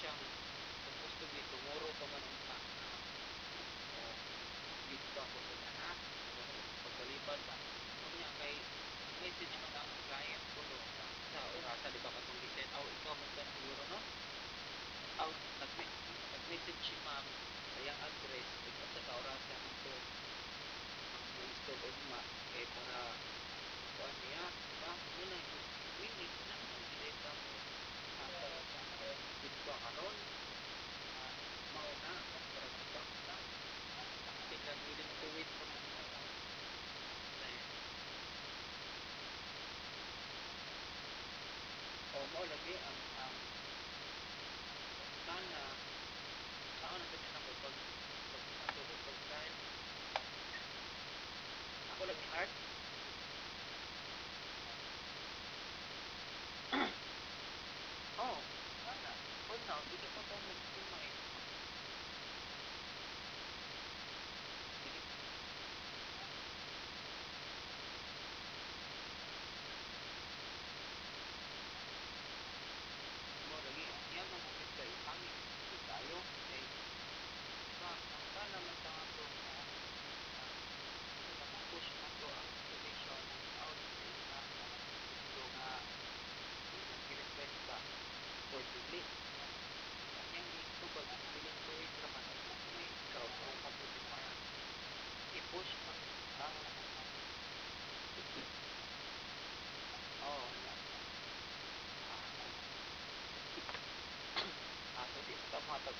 siyang supposed to be tomorrow pa man unta na dito ako sa na pagbalibad ba kunya kay message man ang client ko no sa orasa di ba katong giset aw ikaw man kan siguro no aw nag-message si ma'am sa iyang address ug sa ka orasa nito ang ma-install ugma kay para kuan niya di ba muna ito clinic na man dili ka mo nasa dito karon mao na para mag-talk na sila willing to wait pa man o mo lagi ang sana saan na din ako pag matulog pag dahil ako lagi hard oh sana kung na dili pa ko magtumay dili mo lagi ang iyang mga kay pangit tayo kay diba ang sana man sa ato push na to ang installation out sa isang gusto nga i-request ka for dili ang yang tubag willing to wait raman kung may ikaw kung kaputumayan i-push ang oh na so di sa matag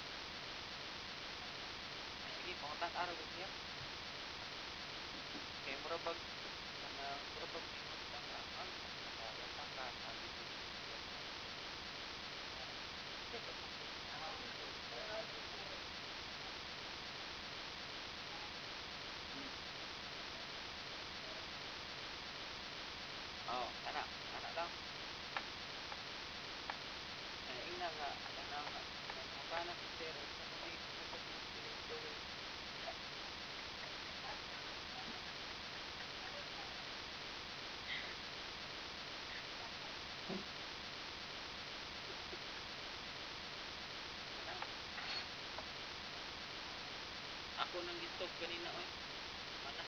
sige pangutan araw siya kay murabag murabag mingon ka nga ang nakayata ka na message mo diagnostic oh ana lang ina nga kanang mukana si sir sa may supposed mo willing to wait kanang ako nang gistop kanina oy mana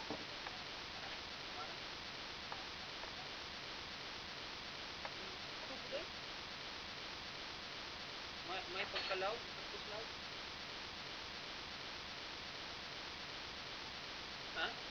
mana ako gud may pagkalaw tapos law ha